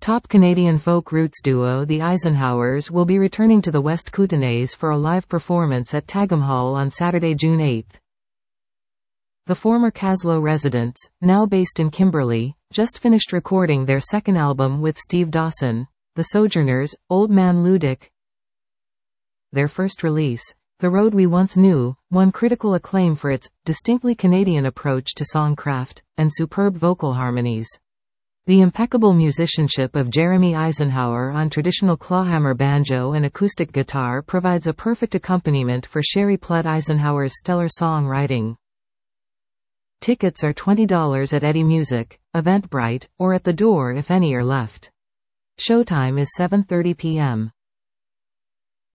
Top Canadian folk roots duo The Eisenhowers will be returning to the West Kootenays for a live performance at Tagum Hall on Saturday, June 8. The former Kaslo residents, now based in Kimberley, just finished recording their second album with Steve Dawson, The Sojourners, Old Man Ludic. Their first release, The Road We Once Knew, won critical acclaim for its distinctly Canadian approach to songcraft and superb vocal harmonies. The impeccable musicianship of Jeremy Eisenhower on traditional clawhammer banjo and acoustic guitar provides a perfect accompaniment for Sherry Plutt Eisenhower's stellar songwriting. Tickets are $20 at Eddie Music, Eventbrite, or at the door if any are left. Showtime is 7:30 p.m.